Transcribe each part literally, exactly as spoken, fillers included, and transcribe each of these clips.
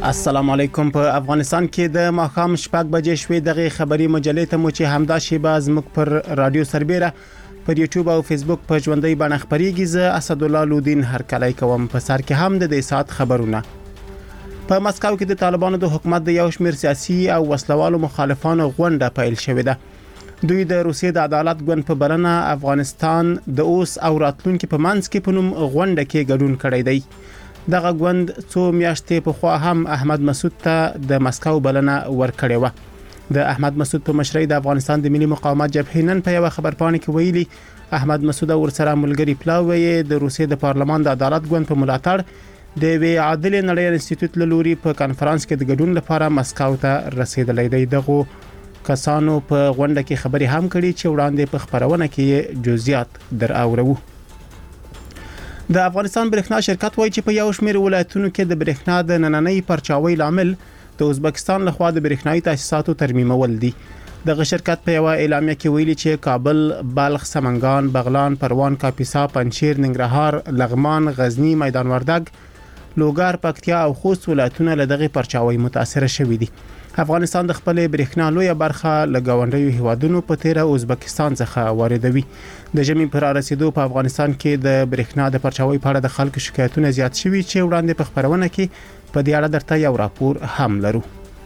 السلام علیکم. په افغانستان کې د ماښام شپږ بجې شوې دغه خبري مجلې ته مو چې همدا شیبه زموږ پر رادیو سربېره پر یوټیوب او فیسبوک په ژوندۍ بڼه خبريږي. زه اسد الله لودین هرکلی کوم. په سر کې هم د دې سات خبرونه. په مسکو کې د طالبانو د حکومت د یو شمېر سیاسي او وسلوالو مخالفانو غونډه پیل شوې ده. دوی د روسیې د عدالت ګوند په بلنه افغانستان د اوس او راتلونکو په منځ کې په نوم غونډه کې ګډون کړی دی. دغه ګوند څو میاشتې په خوا هم احمد مسعود ته د مسکو بلنه ورکړې و. د احمد مسعود په مشرۍ د افغانستان د ملي مقاومت جبهې نن په یو خبرپاڼه کې ویلي احمد مسعود او ورسره ملګری پلاوی د روسیې د پارلمان د عدالت ګوند په ملاتړ د وی عادل نړۍ انسټیټیوټ له لوري په کانفرنس کې د ګډون لپاره مسکو ته رسیدلې دی. دغه کسانو په غونډه کې خبري هم کړي چې وړاندې په خبرونه کې جزئیات در اورو. د افغانستان برېښنا شرکت وایي چې په یو شمېر ولایتونو کې د برېښنا د نننۍ پرچاوي لامل د ازبکستان لخوا د برېښنايي تاسیساتو ترمیمول دي. دغه شرکت په یو اعلامیه کې ویلي چې کابل، بلخ، سمنګان، بغلان، پروان، کاپیسا، پنجشیر، ننګرهار، لغمان، غزنی، میدان وردګ، لوګر، پکتیا او خوست ولایتونه له دغه پرچاوي متاثر شوي دي. افغانستان د خپل برېښنا لویه برخه له گاونډیو هیوادونو په تیره ازبکستان څخه واردوي. د ژمي پر رسیدو په افغانستان کې د برېښنا د پرچاوي په اړه د خلکو شکایتونه زیات شوي چې وړاندې په خبرونه کې په دې اړه درته یو راپور هم لرو.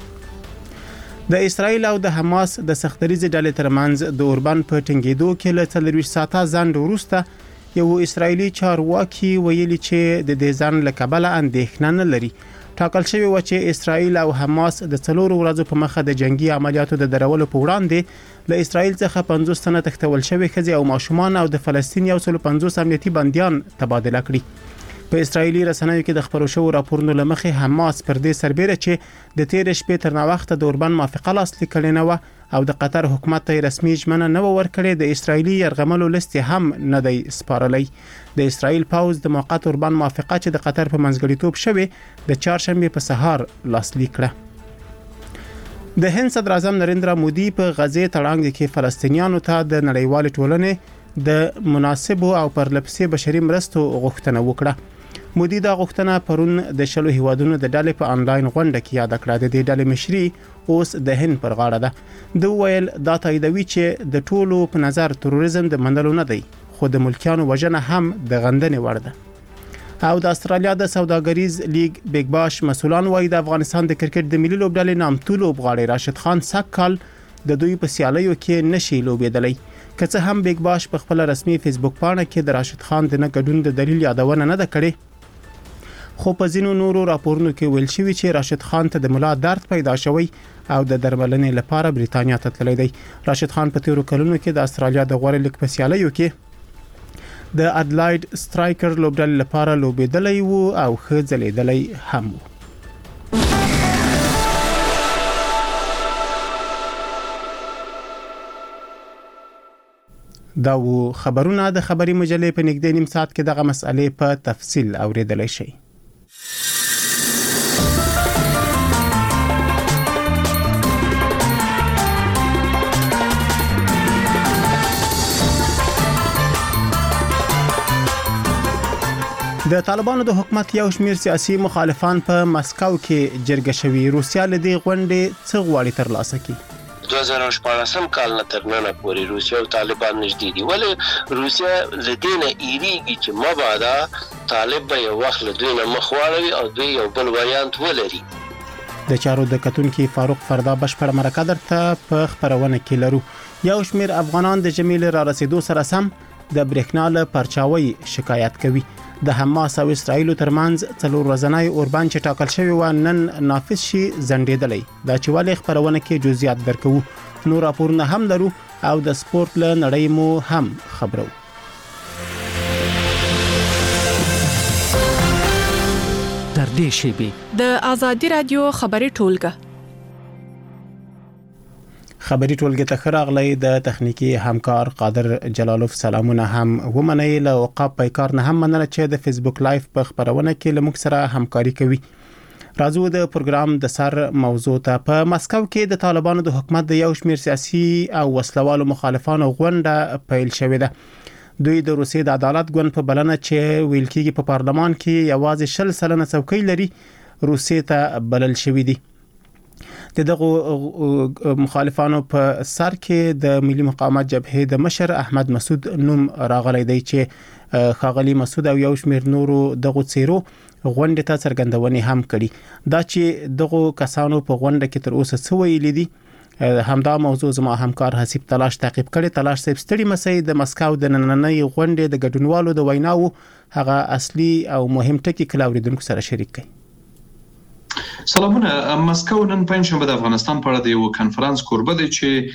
د اسرایل او د حماس د سختریزې ډلې ترمنځ د اوربن په ټینګېدو کې له څلوېښت ساعته ځنډ وروسته یو اسرایلی چارواکي ویلي چې د دې ځنډ له کبله اندېښنه نه لري. ټاکل شوی و چې اسرایل او حماس د څلورو ورځو په مخه د جنگي عملیاتو د درولو په وړاندې له اسرایل څخه پنځوس تنه تښتول شوی ښځې او ماشومان او د فلسطین یو سل پنځوس امنیتي بنديان تبادله کړي. په اسرایلی رسنیو کې د خبرو شوو راپورونو لمخې حماس پر دې سربېره چې د تیر شپې تر ناوخته د اوربن موافقه لاسلیک کړې نه و او د قطر حکومت ته رسمي ژمنه نه ورکړې. د اسرایلی يرغملو لیست هم نه دی سپارلی. د اسرایل پاوز د موقت اوربن موافقه چې د قطر په منځګړیتوب شوه د چهارشنبه په سهار لاسلیک کړه. د هند صدر اعظم نریندرا مودي په غزې تړانګ کې فلسطینیانو ته د نړیوال ټولنې د مناسبو او پرلپسې بشري مرستو غوښتنه وکړه. مودي دا غوښتنه پرون د شلو هیوادونو د ډلې په انلاین غونډه کې یاد کړه. د دې ډلې مشري اوس د هند پر غاړه ده. د ویل دا تاییدوي چې د ټولو په نظر تروریزم د منلو نه دی خو د ملکیانو وژنه هم د غندنې وړ ده. او د استرالیا د سوداګریز لیگ بیگ باش مسولان وایي د افغانستان د کرکټ د ملي لوبډلې نامتو لوبغاړی راشد خان سکهال د دوی په سیالیو کې نشي لوبېدلی. که څه هم بیگ باش په خپل رسمي فیسبوک پاڼه کې د راشد خان د نه ګډون د دلیل یادونه نه ده کړې، خو په ځینو نورو راپورونو کې ویل شوی چې راشد خان ته د ملا درد پیدا شوی او د درملنې لپاره بریتانیا ته تللی دی. راشد خان په تیرو کلونو کې د استرالیا د غوړ لیګ په سیالیو کې د اډلاید سټرایکر لوبډلې لپاره لوبېدلی وو او ښه ځلېدلی هم وو. دا وو خبرونه د خبري مجلې په نږدې نیم ساعت کې دغه مسئلې په تفصیل اوریدلای شئ. د طالبانو د حکومت یو شمېر سیاسي مخالفان په مسکو کې جرګه شوي. روسیا له دې غونډې څه غواړي ترلاسه کړي؟ دوه زره شپاړسم کال نه تر نن پورې روسیا او طالبان نږدې دي. ولې روسیا لدینه ایریږي چې مبادا طالب به یو وخت له دوی نه مخ واړوي او دوی یو بل وریانت ولري. د چارو د کتونکو فاروق فردا بشپړ مرکه درته په خبرونه کې لرو. یو شمېر افغانان د جمیل را رسیدو سره سم د برېښنا له پرچاوي شکایت کوي. د حماس او اسرایل ترمنځ څلور ورځنی اوربن چې ټاکل شوی و نن نافذ شي ځنډېدلی. دا چې ولې خبرونه کې جزئیات درکو. نور راپورونه هم لرو او د سپورت له نړۍ مو هم خبرو. در دې شیبه د آزادی رادیو خبري ټولګه خبري ټولګه ته خراغلی د تخنیکی همکار قادر جلالوف سلامونه هم ومنئ. له اوقاف پیکار نه هم مننه چې د فیسبوک لایف په خبرونه کې له موږ سره همکاري کوي. راځو د پروګرام د سر موضوع ته. په مسکو کې د طالبانو د حکومت د یو شمېر سیاسي او وسلوالو مخالفانو غونډه پیل شوې ده. دوی د روسیې د عدالت ګوند په بلنه چې ویل کېږي په پارلمان کې یوازې شل سلنه څوکۍ لري روسیې ته بلل شوې دي. د دغه مخالفانو په سر کې د ملي مقاومت جبهې د مشر احمد مسعود نوم راغلی دی چې خاغلی مسعود او یو شمېر نورو دغه چیرو غونډه ته څرګندونې هم کړي. دا چې دغه کسانو په غونډه کې تر اوسه څه ویلي دي همدا موضوع زما همکار حسیب تلاش تعقیب کړي. تلاش صاحب ستړي مسئ د مسکو د نننۍ غونډې د ګډونوالو د ویناو هغه اصلي او مهم ټکي کلاوریدونکو سره شریک کړي. سلامونه. مسکو نن پنځشنبه د افغانستان په اړه د یو کانفرنس کوربه دی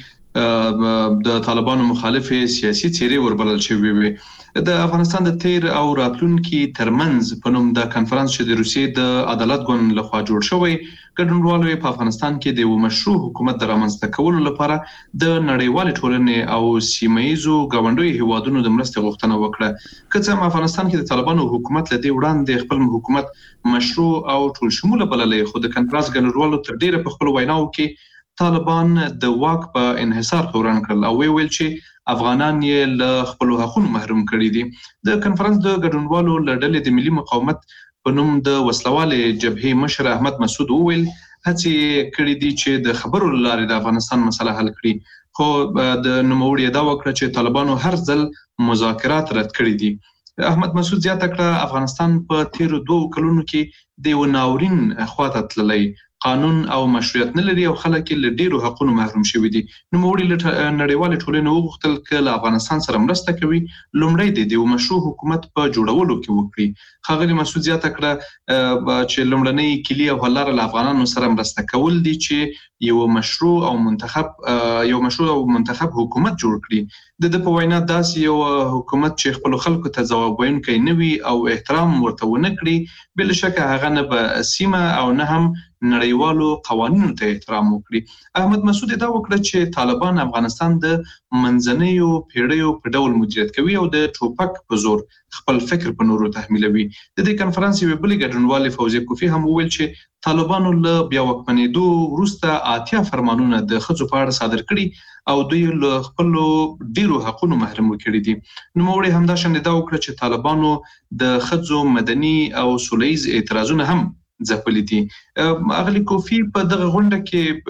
چې د طالبانو مخالف سیاسي څیرې وربلل شوی وي. د افغانستان د تیر او راتلونکي ترمنځ په نوم د کانفرنس چې د روسیې د عدالت ګوند لخوا جوړ شوی ګډونوالو په افغانستان کې د یو مشروع حکومت د رامنځته کولو لپاره د نړیوال ټولنې او سیمایي غونډو هیوادونو د مرستې غوښتنه وکړه. که څه هم افغانستان کې د طالبانو حکومت لدی وړاندې خپل حکومت مشروع او ټول شموله بللې، خو د کانفرنس ګډونوالو تر ډیره په خپل ویناو کې طالبان د واک په انحصار تورن کړل او ویل چې افغانان یې له خپل حقوقو محروم کړي دي. د کانفرنس د ګډونوالو لړل د ملي مقاومت په نوم د وسلوالې جبهې مشر احمد مسعود وویل هڅه کړې دي چې د خبرو لارې د افغانستان مسله حل کړي، خو د نوموړي دا وکړه چې طالبانو هر ځل مذاکرات رد کړي دي. احمد مسعود زیاته کړه افغانستان په تیر دوه کلونو کې د یو ناورین خواته تللی، قانون او مشروعیت نه لري او خلک له ډیرو حقوقو محروم شوي دي. نوموړي له نړیوال ټولنې وغوښتل چې افغانستان سره مرسته کوي لومړی د یو مشروع حکومت په جوړولو کې وکړي. خاغلی مسعود زیاته کړه چې لومړنۍ کلی او حل لاره له افغانانو سره مرسته کول دي چې یو مشروع او منتخب یو مشروع او منتخب حکومت جوړ کړي. د د په وینا داسې یو حکومت چې خپل خلکو ته ځواب ویونکی نه وي او احترام ورته ونه کړي، بل شک هغه نه به سیمه او نه هم نړیوالو قوانینو ته احترام وکړي. احمد مسعود دا وکړه چې طالبان افغانستان د منځنیو پیړیو په ډول مدیریت کوي او د ټوپک په زور خپل فکر په نورو تحمیلوي. د دې کانفرنس یو بل ګډونوال فوزي کوفی هم وویل چې طالبانو له بیا واکمنېدو وروسته اتیا فرمانونه د ښځو په اړه صادر کړي او دوی له خپل ډیرو حقوقو محروم کړي دي. نوموړي همدا شان دا وکړه چې طالبانو د ښځو مدني او سولهییز اعتراضونه هم ځپلي دي. اغلی کوفی په دغه غونډه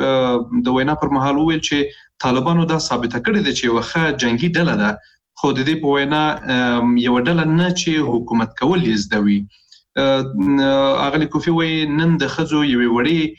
کې د وینا پر مهال وویل چې طالبانو دا ثابته کړې ده چې یو ښه جنگي ډله ده، خو د دې په وینا یو ډله نه چې حکومت کول یې زده وي. اغلی کوفی وایي نن د ښځو یوې وړې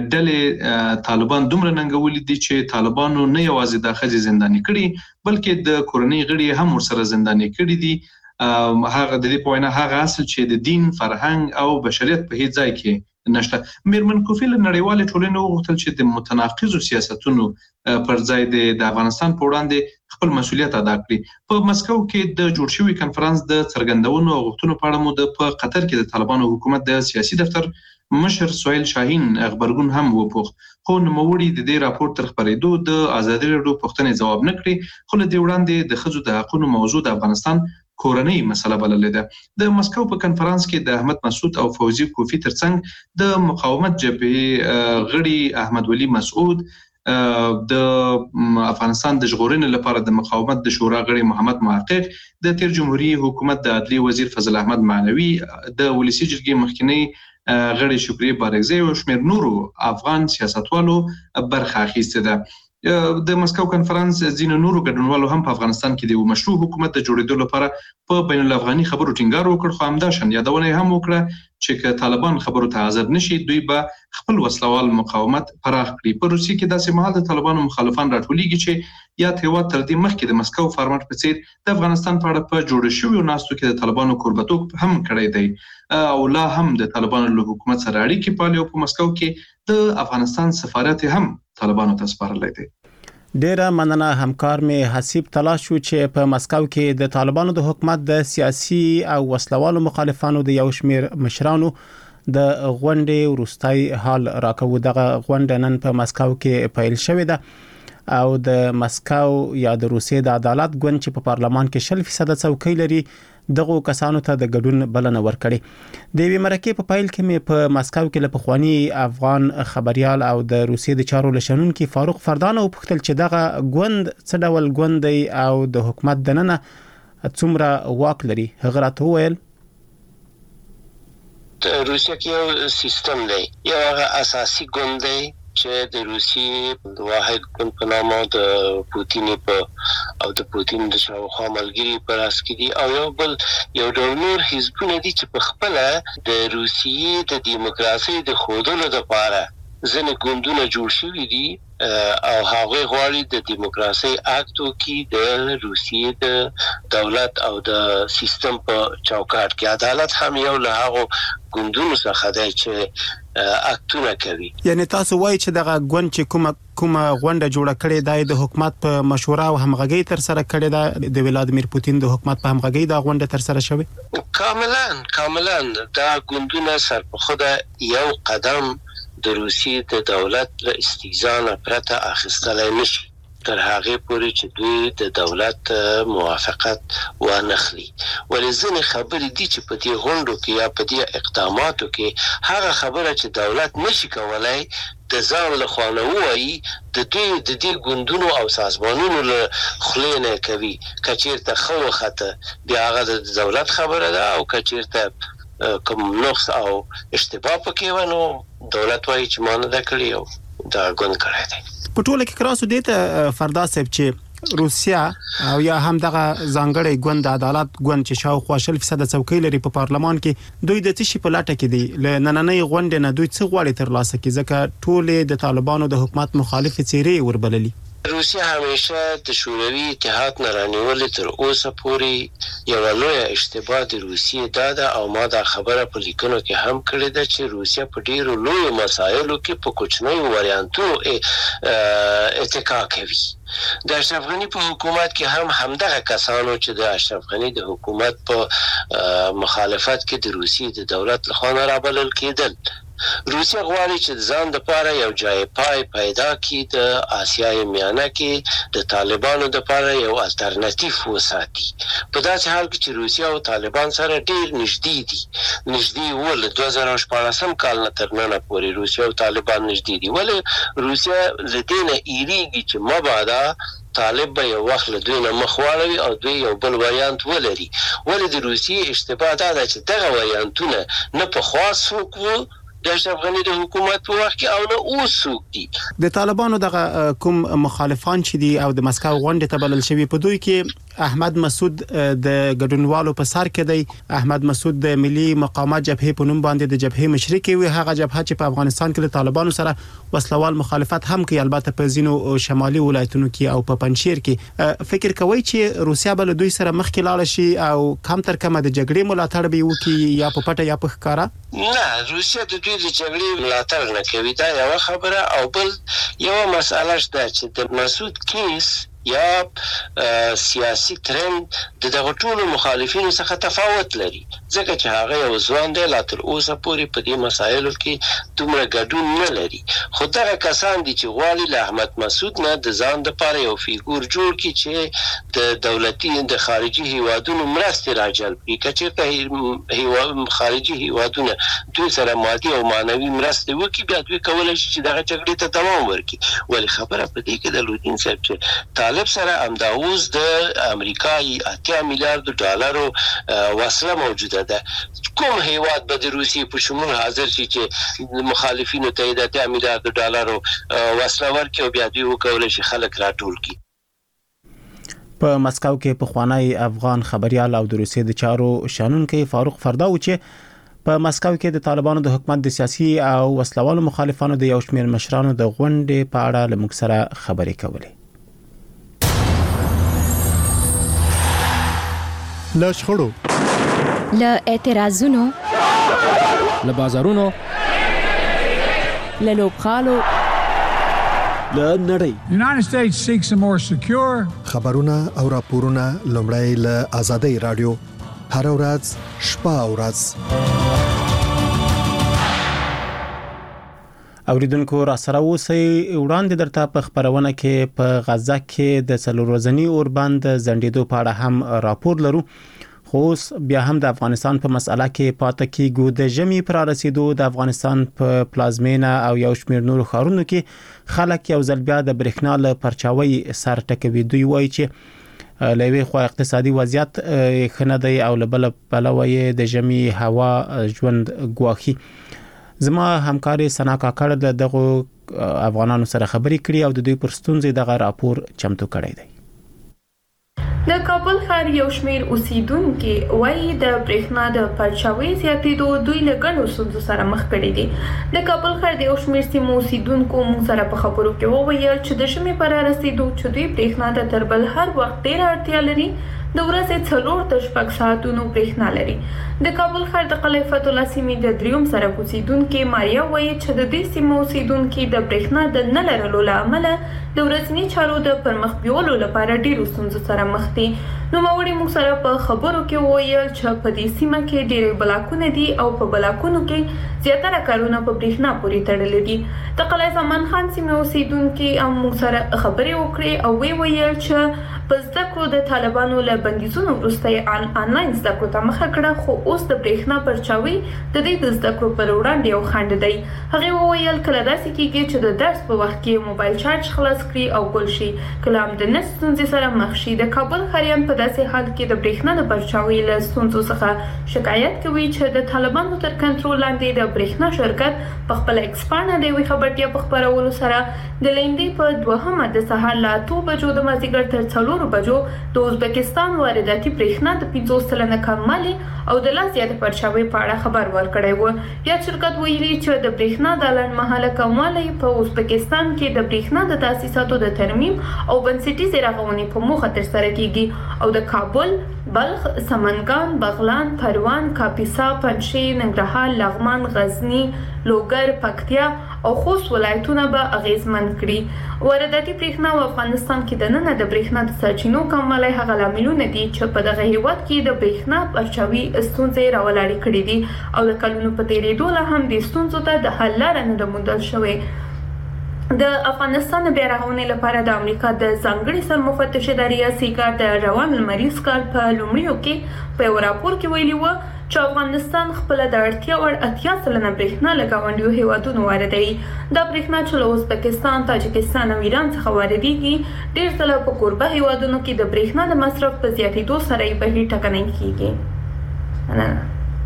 ډلې طالبان دومره ننګولي دي چې طالبانو نه یوازې د ښځې زنداني کړي بلکې د کورنۍ غړي هم ورسره زنداني کړي دي. هغه د دې په وینا هغه اصل چې د دین، فرهنګ او بشریت په هیڅ ځای کې نشته. میرمن کوفی له نړیوال ټولنې وغوښتل چې د متناقضو سیاستونو پر ځای د افغانستان په وړاندې خپل مسؤلیت ادا کړي. په مسکو کې د جوړ شوي کانفرنس د څرګندونو او غوښتنو په اړه مو د په قطر کې د طالبانو حکومت د سیاسي دفتر مشر سویل شاهین خبرګون هم وپوښت، خو نوموړي د دې راپور تر خپرېدو د ازادي راډیو پوښتنې ځواب نه کړي، خو له دې وړاندې د ښځو د حقوقو موضوع د افغانستان کورنۍ مسله بللې ده. د مسکو په کانفرنس کې د احمد مسعود او فوزي کوفی ترڅنګ د مقاومت جبهې غړي احمد ولی مسعود، د افغانستان د ژغورنې لپاره د مقاومت د شورا غړي محمد محقق، د تیر جمهوریت حکومت د عدلیې وزیر فضل احمد معنوي، د ولسی جرګې مخکنی غړي شکریه بارګزی او شمېر نورو افغان سیاستوالو برخه اخیسته ده. د مسکو کانفرنس ځینو نورو ګډونوالو هم په افغانستان کې د یو مشروع حکومت د جوړېدو لپاره په بین الافغاني خبرو ټینګار وکړ، خو همداشان یادونه هم وکړه چې که طالبان خبرو ته حاضر نشي دوی به خپل وسلوال مقاومت پراخ کړي. په روسیې کې داسې مهال د طالبانو مخالفان راټولېږي چې یاد هېواد تر دې مخکې د مسکو فارمټ په څیر د افغانستان په اړه په جوړ شویو ناستو کې د طالبانو کوربتوب هم کړی دی او لا هم د طالبانو له حکومت سره اړیکې پالي او په مسکو کې د افغانستان سفارت هم طالبانو ته سپارلی دی. ډیره مننه همکار می حسیب تلاش شو چې په مسکو کې د طالبانو د حکومت د سیاسي او وسلوالو مخالفانو د یو شمیر مشرانو د غونډې وروستۍ حال راکوي. دغه غونډه نن په مسکو کې پیل شوې ده او د مسکو یا د روسیې د عدالت ګوند چې په پارلمان کې شل فیصد څوکۍ لري دغه کسانو ته د ګډون بلنه ورکړي. د وی مرکه په پایل کې مې په مسکو کې له پخوانی افغان خبريال او د روسیې د چارو لشنون کې فاروق فردان او پختل چې دغه ګوند څه ډول ګوند دی او د حکومت دننه څومره واک لري. هغه راته ویل روسیه کې یو سیستم دی، یو هغه اساسي ګوند دی چې د روسیې د واحد ګوند په نامه د پوتین په او د پوتین د شاوخوا ملګري په راس کې دي، او یو بل یو ډول نور حزبونه دي چې په خپل د روسیې د دیموکراسي د ښودلو لپاره ځینې ګوندونه جوړ شوي دي او هغه غواړي د دیموکراسي اکټو کې د روسیې د دولت او د سیستم په چوکاټ کې عدالت هم یو له هغه ګوندونو څخه دی چې اکټونه کوي. یعنی تاسو وایي چې دغه ګوند چې کومه کومه غونډه جوړه کړې ده د حکومت په مشوره او همغږي تر سره کړې ده، د ولادیمیر پوتین د حکومت په همغږي دا غونډه تر سره شوې؟ کاملا کاملا دا ګوندونه سر په خود یو قدم د روسیې د دولت له استیزان پرته اخیستلای نشي تر هغه پورې چې دوی د دولت موافقت ونخلي. ولې ځینې خبرې دي چې په دې غونډو کې یا په دې اقداماتو کې هغه خبره چې دولت نشي کولای د ځان له خوا نه ووایي د دوی د دې ګوندونو او سازمانونو له خولې نه کوي. که چېرته ښه وخته بیا هغه د دولت خبره ده، او که چېرته کوم نقص او اشتباه پکې و نو دولت وایي چې ما نه ده کړې او دا ګوند کړی دی. په ټوله کې کراسو دې ته فردا صاحب چې روسیا او یا هم دغه ځانګړی ګوند عدالت ګوند چې شاوخوا شل فیصد څوکۍ لري په پارلمان کې، دوی د څه شي په لټه کې دي؟ له نننۍ غونډې نه دوی څه غواړي ترلاسه کړي؟ ځکه ټولې د طالبانو د حکومت مخالف څیرې وربللي. روسیه همیشه د شوروي اتحاد نه رانیولې تر اوسه پورې یو لوی اشتباه د روسیې دا ده، او ما دا خبره په لیکنو کې هم کړې ده چې روسیه په ډیرو لویو مسایلو کې په کوچنیو وریانتونو اتکا کوي. د اشرف غني په حکومت کې هم همدغه کسانو چې د اشرف غني د حکومت په مخالفت کې د روسیې د دولت لخوا نه رابلل کېدل. روسیه غواړي چې ځان د پاره یو ځای پای پیدا کړي د آسیای میانه کې د طالبانو د پاره یو الټرناتیو وساتي. په داسې حال کې چې روسیه او طالبان سره ډیر نږدې دي، نږدې ول دوه زره شپاړسم کال نه تر نن پورې روسیه او طالبان نږدې دي. ولې روسیه لدینه ایریږي چې مبادا طالب به یو وخت له دوی نه مخ واړوي او دوی یو بل وریانت ولري. ولې د روسیې اشتباه دا ده چې دغه وریانتونه نه په خاص وکړو د اشرف غني د حکومت په وخت کې او نه اوس څوک دي. د طالبانو دغه کوم مخالفان چې دي او د مسکو غونډې ته بلل شوی، په دوی کې احمد مسعود د ګډونوالو په سر کې دی. احمد مسعود د ملي مقاومت جبهې په نوم باندې د جبهې مشر کوي، هغه جبهه چې په افغانستان کې د طالبانو سره وسلوال مخالفت هم کوي، البته په ځینو شمالي ولایتونو کې او په پنجشیر کې. فکر کوي چې روسیا بل دوی سره مخ کې لاړ شي او کم تر کمه د جګړې ملاتړ به وکړي، یا په پټه یا په ښکارا؟ نه، روسیا د دوی د جګړې ملاتړ نه کوي، دا یو خبره. او بل یو مسله شته چې د مسعود کیس یا سیاسي ترند د دغه ټولو مخالفینو څخه تفاوت لري، ځکه چې هغه یو ځوان دی، لا تر اوسه پورې په دې مسایلو کې دومره ګډون نه لري. خو دغه کسان دي چې غواړي له احمد مسعود نه د ځان دپاره یو فیګور جوړ کړي چې د دولتي د خارجي هیوادونو مرستې راجلب کړي. که چېرته خارجي هیوادونه دوی سره مادي او معنوي مرستې وکړي، بیا دوی کولی شي چې دغه جګړې ته دوام ورکړي. ولې خبره په دې کې د لودین صاحب چې طالب سره همدا اوس د امریکایي اتیا میلیارډ ډالرو وسله موجوده ده. کوم هیواد به د روسیې په شمول حاضر شي چې مخالفینو ته د اتیا میلیارډ ډالرو وسله ورکړي او بیا دوی وکولی شي خلک راټول کړي؟ په مسکو کې پخوانی افغان خبريال او د روسیې د چارو شانونکي فاروق فرداو چې په مسکو کې د طالبانو د حکومت د سیاسي او وسلوالو مخالفانو د یو شمېر مشرانو د غونډې په اړه له موږ سره خبرې کولې. له شخړو، له اعتراضونو، له بازارونو، له لوبغالو، له نړۍ. The United States seeks a more secure خبرونه او راپورونه لومړی له آزادۍ رادیو هر ورځ شپه او ورځ. اوریدونکو را سره اوسئ. وړاندې درته په خبرونه کې په غزه کې د څلور ورځني اوربند زندیدو په اړه هم راپور لرو، خو بیا هم د افغانستان په مسأله کې پاتې کیږو. د ژمي پر رسیدو د افغانستان په پلازمینه او یو شمېر نورو ښارونو کې خلک یو ځل بیا د برېښنا له پرچاوي سر ټکوي. دوی وایي چې لوي خو اقتصادي وضعیت خنه دی او لبل بلوي د جمی هوا ژوند ګواخي. زما همکاري سنا کاکړ د دغه افغانانو سره خبرې کړې او د دوی پر ستونزې دغه راپور چمتو کړی دی. د کابل ښار یو شمېر اوسیدونکو وایي د برېښنا د پرچاوي زیاتېدو دوی له ګڼو ستونزو سره مخ کړي دي. د کابل ښار د یو شمېر سیمو اوسیدونکو موږ سره په خبرو کې وویل چې د ژمي په رارسېدو چې دوی برېښنا ته تر بل هر وخت ډېره اړتیا لري، د ورځې څلور تر شپږ ساعتونو برېښنا لري. د کابل ښار د قلعه فتح الله سیمې د دریم سړک اوسیدونکي ماریا وایي چې د دې سیمو اوسیدونکي د برېښنا د نه لرلو له امله د ورځني چارو د پرمخ بیولو لپاره ډېرو ستونزو سره مخ دي. نوموړي موږ سره په خبرو کې وویل چې په دې سیمه کې ډېرې بلاکونه دي او په بلاکونو کې زیاتره کارونه په برېښنا پورې تړلي دي. د قلعه زمان خان سیمې اوسیدونکي هم موږ سره خبرې وکړې او وی ویل چې په زده کړو د طالبانو له بندیزونو وروسته یې آنلاین زده کړو ته مخه کړه، خو اوس د برېښنا پرچاوي د دې د زده کړو پر وړاندې یو خنډ دی. هغې وویل کله داسې کېږي چې د درس په وخت کې موبایل چارج خلاص کړي او ګل شي، کله هم د نت ستونزې سره مخ شي. د کابل ښاریان په داسې حال کې د برېښنا د پرچاوي له ستونزو څخه شکایت کوي چې د طالبانو تر کنټرول لاندې د برېښنا شرکت په خپله ایکسپانه د یوې خبرتیا په خپرولو سره د لیندې په دوهمه د سهار له اتو بجو د مازدیګر تر څلورو بجو د ازبکستان وارداتي برېښنا د پنځوس سلنه کموالی او د لا زیاته پرچاوي په اړه خبر ورکړی و. یا شرکت ویلي چې د برېښنا د لنډمهاله کموالی په ازبکستان کې د برېښنا د تاسیساتو د ترمیم او بنسټیزې رغونې په موخه ترسره کیږي او د کابل، بلخ، سمنګان، بغلان، پروان، کاپیسا، پنجشیر، ننګرهار، لغمان، غزنی، لوګر، پکتیا او خوست ولایتونه به اغیزمن کړي. وارداتي برېښنا په افغانستان کې د نن د برېښنا د سرچینو کموالی هغه لاملونه دي چې په دغه هیواد کې د برېښنا پرچاوي ستونزې راولاړې کړې دي او د کلونو په تېرېدو له هم دې ستونزو ته د حل لاره نه ده موندل شوې. د افغانستان د بیا رغونې لپاره د امریکا د ځانګړي سرمفتش ادارې سیکار د روان لمریز کال په لومړیو کې په یو راپور کې ویلي و چې افغانستان خپله د اړتیا وړ اتیا سلنه برېښنا له ګاونډیو هیوادونو واردوي. دا برېښنا چې له ازبکستان، تاجکستان او ایران څخه واردېږي ډېر ځله په کوربه هیوادونو کې د برېښنا د مصرف په زیاتېدو سره یې بهیر ټکنی کیږي. مننه.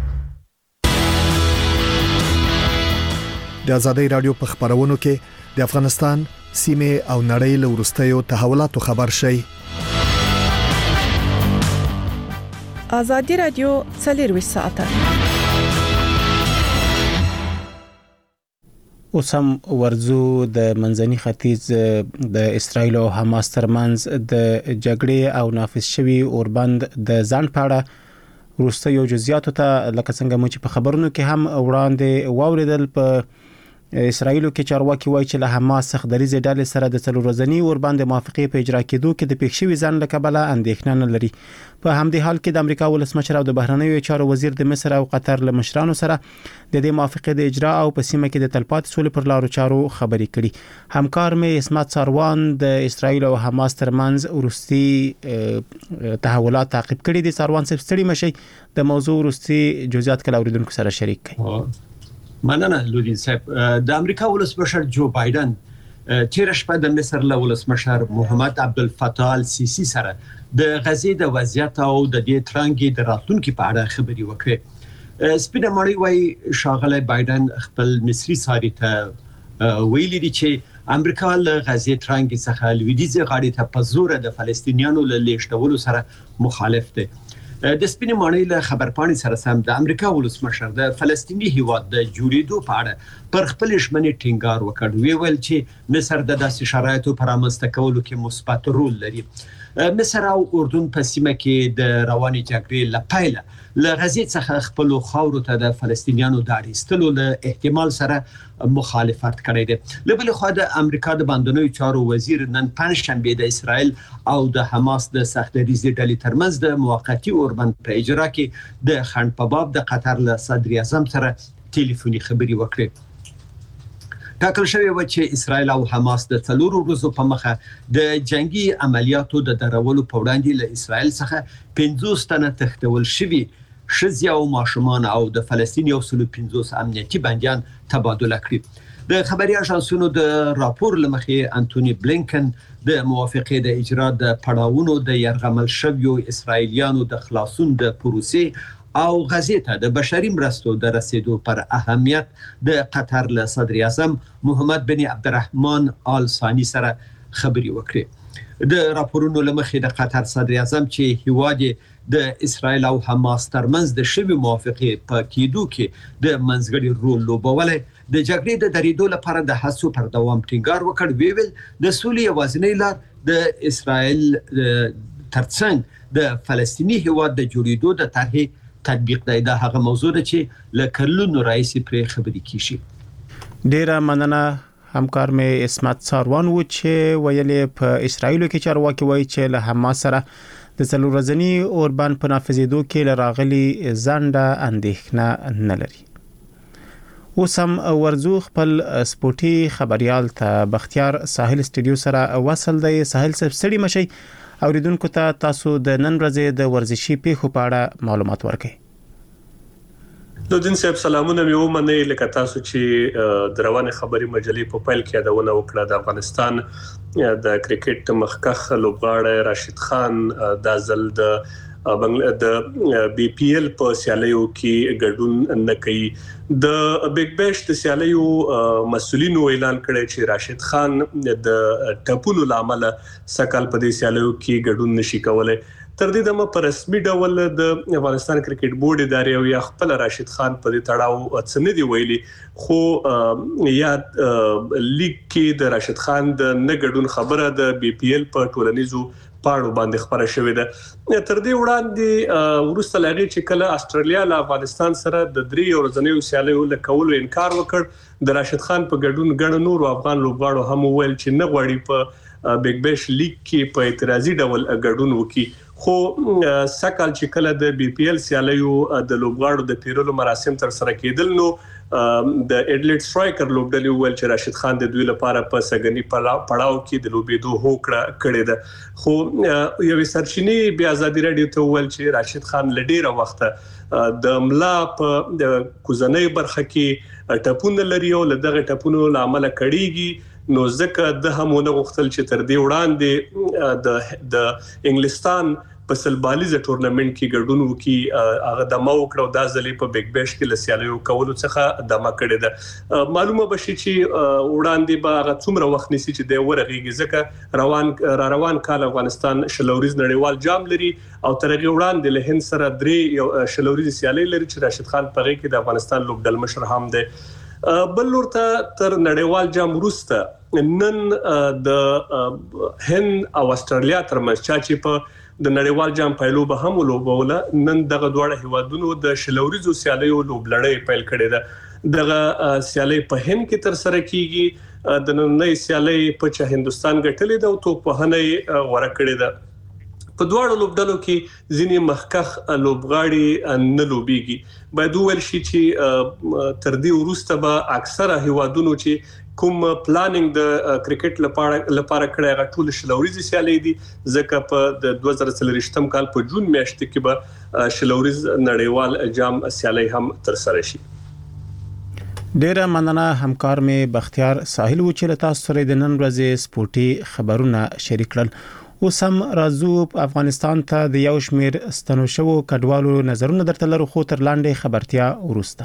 د ازادۍ رادیو په خبرونو کې د افغانستان سیمه او نړۍ له وروستیو تحولاتو خبر شي. ازادي رادیو څلروي ساعته اوسم ورزو د منځني ختیځ د اسرایل او حماس ترمنځ د جګړې او نافذ شوی اوربند د ځان پاړه وروستیو جزئیاتو ته لکه څنګه مو چې په خبرونو کې هم وړاندې واوریدل. په اسرایل کې چارواکي وایي چې له حماس څخه د ریزې ډلې سره د څلور ورځنی اوربند موافقې په اجرا کېدو کې د پېښوي ځان له کبله اندېښنه نه لري. په همدې حال کې د امریکا ولسمشر او د بهرنیو چارو وزیر د مصر او قطر له مشرانو سره د دې موافقې د اجرا او په سیمه کې د تلپاتې سولې پر لارو چارو خبرې کړي. همکار مې اسمت ساروان د اسرایل او حماس ترمنځ وروستي تحولات تعقیب کړي دي. ساروان صاحب ستړي مشي د موضوع وروستي جزئیات کله اوریدونکو سره شریک کړي. مننه لودین صاحب. د امریکا ولسمشر جو بایدن تیر شپه د مصر له ولسمشر محمد عبدالفتاح السیسی سره د غزې د وضعیت او د دې ترانګي د راتلونکو په اړه خبرې وکړې. سپینه ماڼۍ وايي شاغله بایدن خپل مصری ساري ته ویلي دي چې امریکا له غزې ترانګي څخه لویدیځ غاړې ته په زور د فلسطینیانو له لیشتولو سره مخالف دي. د سپینې ماڼۍ له خبرپاڼې سره سم د امریکا ولسمشر د فلسطیني هیواد د جوړېدو په اړه پر خپل ژمنې ټینګار وکړ. وی ویل چې مصر د داسې شرایطو پر رامنځته کولو کې مثبت رول لري. مصر او اردن په سیمه کې د رواني جګړې لپاره له غزې څخه خپل خاورو ته د فلسطینیانو د اړیستلو له احتمال سره مخالفت کړی دی. له بل خوا د امریکا د باندنیو چارو وزیر نن پنځشنبه د اسرائیل او د حماس د سخت‌دریزې ډلې ترمنځ د موقتی اوربند په اجرا کې د خنډ په باب د قطر له صدر اعظم سره ټلیفوني خبري وکړې. ټاکل شوی و چې اسرائیل او حماس د څلورو ورځو په مخه د جنگي عملیاتو د درولو په وړاندې له اسرائیل څخه پنځوس تنه تښتول شوي ښځې او ماشومان او د فلسطین یو سل پنځوس امنیتي بندیان تبادله کړي. د خبري اژانسونو د راپور لمخې انټونی بلینکن د موافقې د اجرا د پړاوونو د يرغمل شویو اسرایلیانو د خلاصون د پروسې او غزې ته د بشري مرستو د رسیدو پر اهمیت د قطر له صدر اعظم محمد بن عبدالرحمن آل ثانی سره خبري وکړي. د راپورونو لمخې د قطر صدر اعظم چې هیواد د اسرایل او حماس ترمنځ د شوی موافقې په کېدو کې د منځګړي رول لوبولی د جګړې د درېدو لپاره د هڅو پر دوام ټینګار وکړ. ویل د سولې یوازینۍ لار د اسرایل ترڅنګ د فلسطینی هیواد د جوړېدو د طرحې تطبیق دی. دا هغه موضوع ده چې له کلونو راهیسې پرې خبرې کیږي. ډیره مننه همکار مې اسمت ساروان و چې ویلې په اسرایل کې چارواکي وایي چې له حماس سره د څلور ورځنی اوربان په نافذېدو کې لراغلي ځنډه اندېښنه نه لري. اوس هم ورزو خپل سپورتي خبريال ته بختیار ساحل استودیو سره وصل دی. ساحل صاحب سړي مشي اوریدونکو ته تاسو د نن ورځې د ورزشي پیښو په اړه معلومات ورکړئ. نو دین صاحب سلامونه مې ومنئ. لکه تاسو چې د روانه خبري مجلې په پیل کې یادونه وکړه د افغانستان د کرکټ مخکخ لوبغاړی راشد خان د ځل د د بي پي ایل په سیالیو کې ګډون نه کوي. د بیگ بیش د سیالیو مسؤلینو اعلان کړی چې راشد خان د ټپونو لامل سکهال په دې سیالیو کې ګډون نشي کولای. تر دې دمه په رسمي ډول د افغانستان کرکټ بورډ ادارې او یا خپل راشد خان په دې تړاو څه دی ویلي، خو یا لیګ کې د راشد خان د نه ګډون خبره د بي پي ایل په ټولنیزو پاړو باندې خبره شوې ده. تر دې وړاندې ورسته لغې چې کله استرالیا له افغانستان سره د درې ورځنیو سیالیو له کولو انکار وکړ، د راشد خان په ګډون ګڼ نور افغان لوبغاړو هم ویل چې نه غواړي په بیگ بیش لیګ کې په اعتراضي ډول ګډون وکړي. خو سکهال چې کله د بي پي ایل سیالیو د لوبغاړو د پیرلو مراسم تر سره کېدل، نو د اډلیټ سټرایکر لوبډلې ویل چې راشد خان د دوی لپاره په سګنی پړاو کې د لوبېدو هوکړه کړې ده. خو یو سرچینی بیا آزادي رادیو ته ویل چې راشد خان لډیره وخت د ملا په د کوزنۍ برخه کې ټپونه لري او لدغه ټپونو لامل کړيږي. نو ځکه د همونه غوښتل چې تر دې وړاندې د د انګلستان په سلبالیزه ټورنمنت کې ګډون وکي، هغه دمه وکړو د ځلې په بیگ بیش کې لسیالیو کولو څخه دمه کړې ده. معلومه بشي چې وړاندې به هغه څومره وخت نسی چې د ورغېږي، ځکه روان را روان کال افغانستان شلوريز نړیوال جام لري او ترغه وړاندې له هند سره درې شلوريز سیالي لري چې راشد خان په کې د افغانستان لوبډل مشر هم دی. بل ورته تر نړیوال جام وروسته نن د هند او استرالیا ترمنځ چې په د نړیوال جام پیلو به هم لوبوله، نن دغه دواړه هیوادونو د شلوريزو سیالیو لوبلړۍ پیل کړې ده. دغه سیالي په هند کې تر سره کیږي، د نننۍ سیالي په چې هندستان ګټلې ده او توپ وهنه غوړه کړې ده. په دواړو لوبډلو کې ځینې مخکخ لوبغاړي نه لوبيږي. باید ویل شي چې تر دې وروسته به اکثره هیوادونو چې کوم پلانینګ د کرکټ لپاره لپاره کړی هغه ټول شلوريزي سیالي دي، ځکه په د دوه زره څلوېښتم کال په جون میاشت کې به شلوريز نړیوال جام سیالي هم تر سره شي. ډیره مننه همکار مې بختیار ساحل و چې تاسو سره د نن ورځې سپورتي خبرونه شریک کړل. اوس هم راځو افغانستان ته د یو شمیر ستنو شوو کډوالو نظرونه درته لرو، خو تر لاندې خبرتیا ورسته.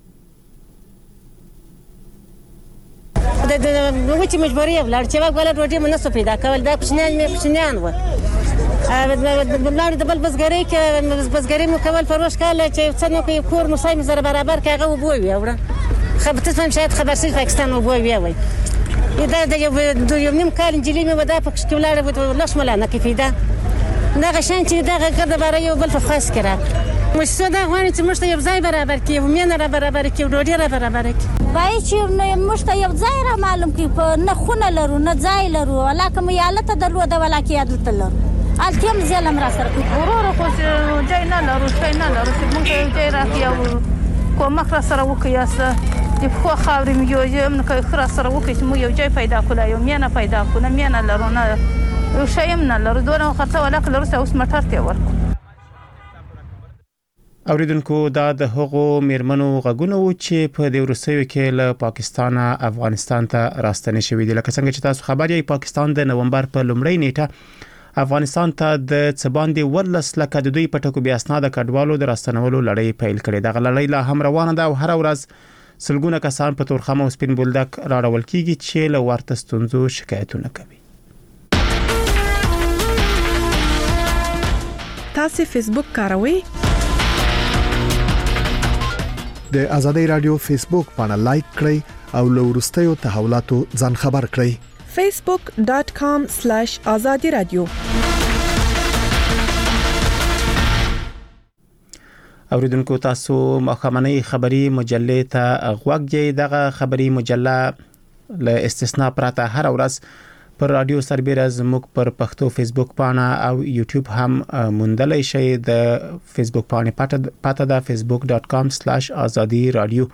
د د وچ مجبوري ولر چې وګوله روټي منسو پیدا کول دا پښنیان مې پښنیان و بلار د بل بزګری کې بزګری مو کول فروش کاله چې څنګه کوي کور مو سایم زره برابر کاغه وبوي وړه خبرت فهم شاید خبرسي پاکستان وبوي وي دا د یو نیم کال انجلي مې ودا په کښکولاره لاس مولانا کې پیدا دا غشان چې دا غږ برای یو بل فخاس کړه مشته دا غوړي چې مشته یو ځای برابر کې و مینه را برابر کې و ډوډۍ را برابر کې وای چې مشته یو ځای را معلوم کې په نه خونه لرو نه ځای لرو ولاکه مې یالته درلوده ولاکه یادته لرو التیم زلم را سره ورور خو ځای نه لرو ځای نه لرو چې موږ ځای راکیو کومه خر سره وکیاسه د خو خاورې مې یو یم نه خر سره وکي چې مو یو ځای پیدا کولای یو مینه پیدا کولای مینه لرو نه یو شایم نه لرو دوه خرڅه ولاکه لرو اوس مټر ته ورکو. اوریدونکو دا د هغو میرمنو غږونه و چې په د روسیې کې له پاکستان افغانستان ته راستنې شوې دي. لکه څنګه چې تاسو خبر یې پاکستان د نومبر په لومړۍ نیټه افغانستان ته د څباندې ورلس لکه د دوی په ټکو بیا اسناد کډوالو د راستنولو لړۍ پیل کړې. دغه لړۍ لا هم روانه ده او هر ورځ سلګونه کسان په تورخم او سپین بولدک راړول کیږي چې له ورته ستونزو شکایتونه کوي. تاسو فیسبوک کاروئ؟ د آزادۍ رادیو فیسبوک باندې لایک کړئ او له وروستیو تحولاتو ځان خبر کړئ. facebook dot com slash azadi radio. اوریدونکو تاسو مخامنۍ خبری مجلې ته غوږی. دغه خبری مجله له استثناء پرته هر ورځ پر رادیو سربېره زموږ پر پښتو فیسبوک باندې او یوټیوب هم موندلای شئ. د فیسبوک باندې پاته ده facebook dot com slash azadi radio.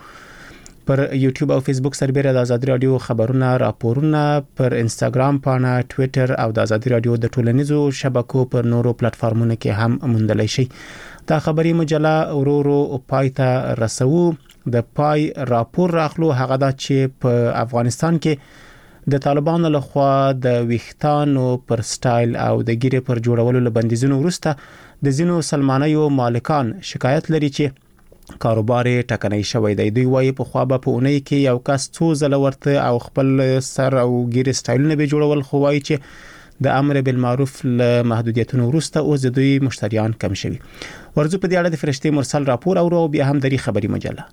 پر یوټیوب او فیسبوک سربېره د آزادي رادیو خبرونه، راپورونه پر انستګرام باندې، ټوئیټر او د آزادي رادیو د ټولنیزو شبکو پر نورو پلیټفارمونو کې هم موندلای شئ. دا خبری مجله ورورو پایته رسو. د پای راپور راخلو هغه دا چې په افغانستان کې د طالبانو لخوا د ویښتانو پر سټایل او د ګیرې پر جوړولو له بندیزونو وروسته د ځینو سلمانیو مالکان شکایت لري چې کاروبار ټکنۍ شوی دی. دوی وايي په خوا به په اونۍ کې یو کس څو ځله ورته او خپل سر او ګیرې سټایلونه به جوړول، خو وايي چې د امر بالمعروف له محدودیتونو وروسته اوس د دوی مشتریان کم شوي. ورځو په دې اړه د فرشتي مرسل راپور او بیا هم د خبري مجله.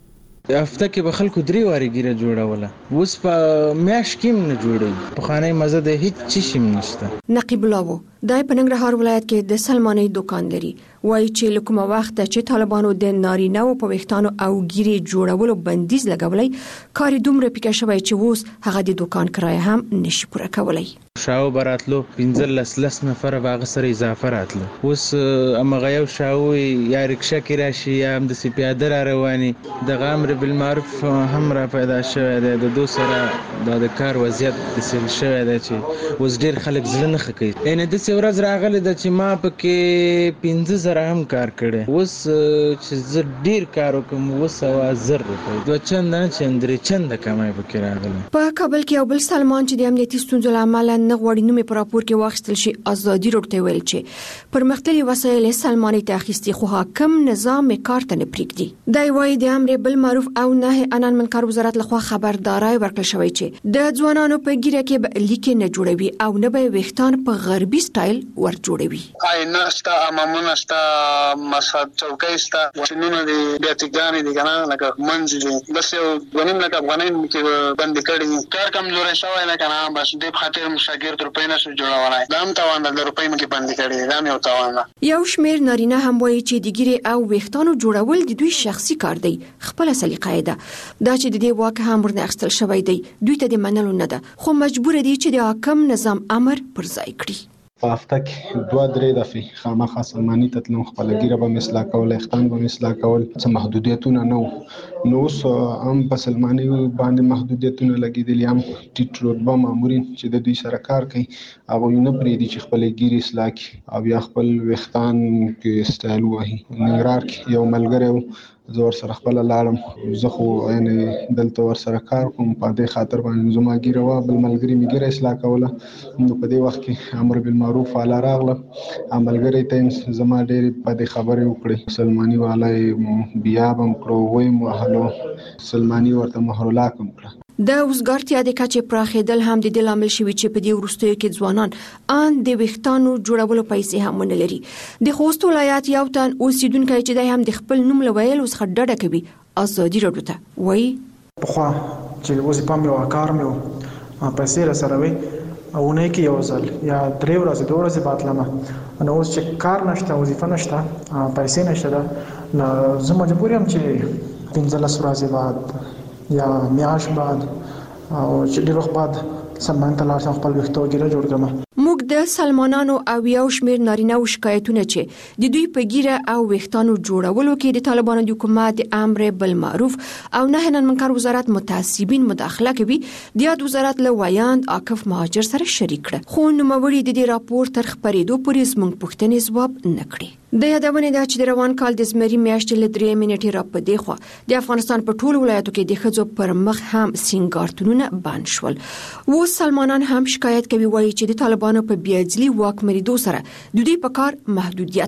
هفته کې به خلکو درې واري ګیره جوړوله، اوس په میاش کې نه جوړي. په خانه مزه د هیڅ چی شیم نشته. نقیب الله دای په ننګرهار ولایت کې د سلماني دکان لري. وایي چې لکه وخت چې طالبانو د نارینه او په وختانو او ګیره جوړولو بندیز لګولای، کار دومره پکې شوی چې اوس هغه د دکان کرایه هم نشي پوره کولای. شاو براتلو پنځه لس لس نفر باغ سره اضافه راتلو. اوس امغه یو شاو یا رکشا کې راشي یا هم د سپیاده را رواني. د امر بالمعروف هم را پیدا شوی دی. د دو سره د کار وضعیت د سل شوی دی چې اوس ډیر خلک ځل نه خکې. ان د څو ورځ راغلی د چې ما پکې پنځه زره هم کار کړي. اوس چې زه ډیر کار وکم اوس او زر دوه چنده چندري چنده کمای پکې راغلی. په کابل کې یو بل سلمان چې د امنیتي ستونزو لامل نه غوړي نومې پر راپور کې واخیستل شي آزادي روډ ویل چې پرمختللي وسایل سلماني ته اخیستي خو حاکم نظام کار ته نه پریږدي. دا وایي د امر بالمعروف او نهي عن المنکر وزارت لخوا خبرداري ورکړل شوې چې د ځوانانو په ګیره کې به لیک نه جوړوي او نه به وختان په غربي سټایل ور جوړوي. آینه ستا امامونه ستا مسحب چوکۍ ستا وشنونه دي بیاتګان دي کنه لکه منځ دي بس یو غنیم لکه افغانان کې بند کړي. کار کمزوري شوی نه کنه بس د خاطر مشاګر روپۍ نشو جوړولای. دا هم تاوان د روپۍ مکه بند کړي. دا یو تاوان. یو شمیر نارینه هم وایي چې د ګیره او وختانو جوړول د دوی شخصي کار دی، خپل سلیقه ده. دا چې د دې واک هم ورنه اخستل شوی دی دوی ته د منلو نه ده، خو مجبور دي چې د حاکم نظام امر پر ځای کړي. په هفته کې دوه درې دفعې خامخا سلماني ته تلم، خپل ګیره به مثلا کول، اختان به مثلا کول، څه محدودیتونه نه وو. نو اوس هم په سلماني باندې محدودیتونه لګېدلي، هم ټیټ رتبه مامورین چې د دوی سره کار کوي هغوی نه پرېږدي چې خپل ګیرې اصلاح کړي او یا خپل ویښتان کې سټایل ووهي. ننګرهار کې یو ملګری و، زه ورسره خپله لاړم، زه خو یعنې دلته ورسره کار کوم په دې خاطر باندې زما ګیره وه، بل ملګري مې ګیره اصلاح کوله. نو په دې وخت کې امر بالمعروف والا راغله، ملګری ته زما ډېرې بدې خبرې وکړې. سلماني والا یې بیاب هم کړو، ویې م وهلو، سلماني ورته مهرالحق هم کړه. د وزګارتیا د کچې پراخېدل هم د دې لامل شوي چې په دې وروستیو کې ځوانان ان د ویښتانو جوړولو پیسې هم ونه لري. د خوست ولایت یو تن اوسیدونکی چې دی هم د خپل نوم له ویلو څخه ډډه کوي آزادي راډیو ته وایي پخوا چې وظیفه مې وه، کار مې و، پیسې راسره وې، اونۍ کې یو ځل یا درې ورځې دوه ورځې باتلمه. نو اوس چې کار نشته، وظیفه نشته، پیسې نشته ده، نو زه مجبور یم چې پنځلس ورځې بعد یا میاش بعد او چې ډېر وخت بعد سلمان ته لاړ شم خپل ویښتو ګیره جوړ کړم. موږ د سلمانانو او یو شمیر نارینه او شکایتونه چې د دوی په ګیره او ویښتانو جوړولو کې د طالبانو د حکومت امر بالمعروف او نهي عن المنکر وزارت متعصبین مداخله کوي د یاد وزارت له ویاند عاکف مهاجر سره شریک کړ، خو نوموړي د دې راپور تر خبرېدو پورې زموږ پوښتنې ځواب نه کړي. د یادونه ده چې د روان کال د زمري میاشتې له درې منټې را پدې خو د افغانستان په ټولو ولایتو کې د ښځو پر مخ هم سینګارتونونه بند شول. و سلمانان هم شکایت کوي وایي چې د طالبانو په بیاځلي واکمنېدو سره د دوی په کار محدودیت